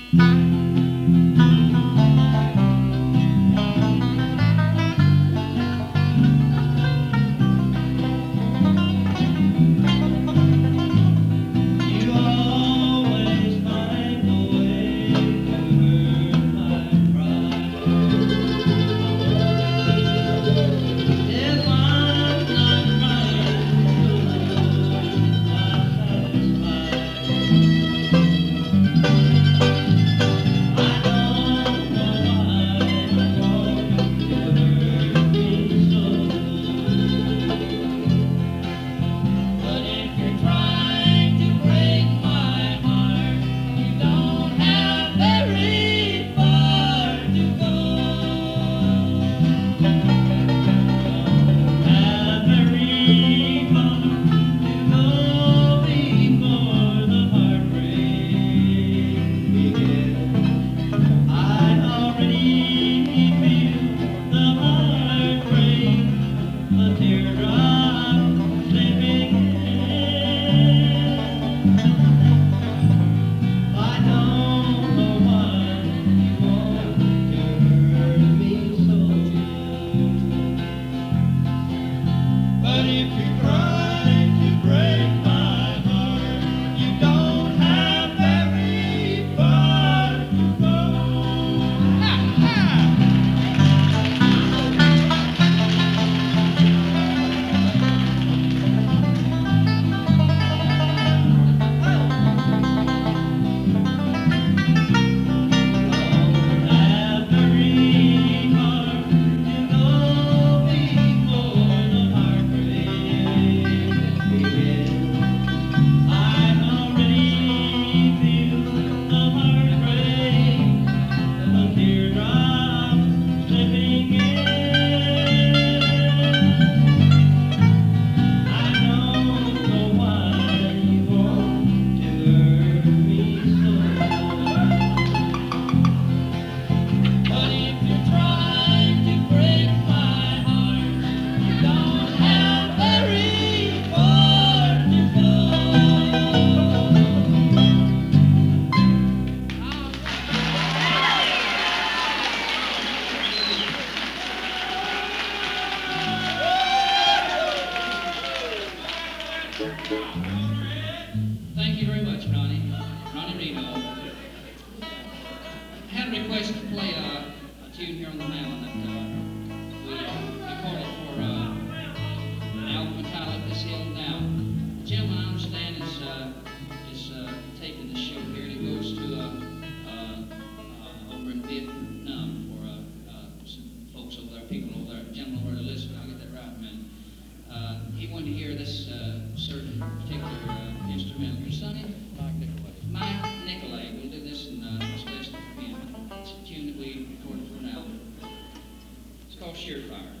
Thank you very much, Ronnie. Ronnie Reno. I had a request to play a tune here on the mound that we recorded for Alvin Metallic, This Hill Now. The gentleman, I understand, is taping the show here, and he goes to over in Vietnam for some folks over there, people over there, gentlemen over there listening. I'll get that right, man. He wanted to hear this certain particular instrumental. Your son, Mike Nicolay. We'll do this in special for him. It's a tune that we recorded for an album. It's called Sheer Fire.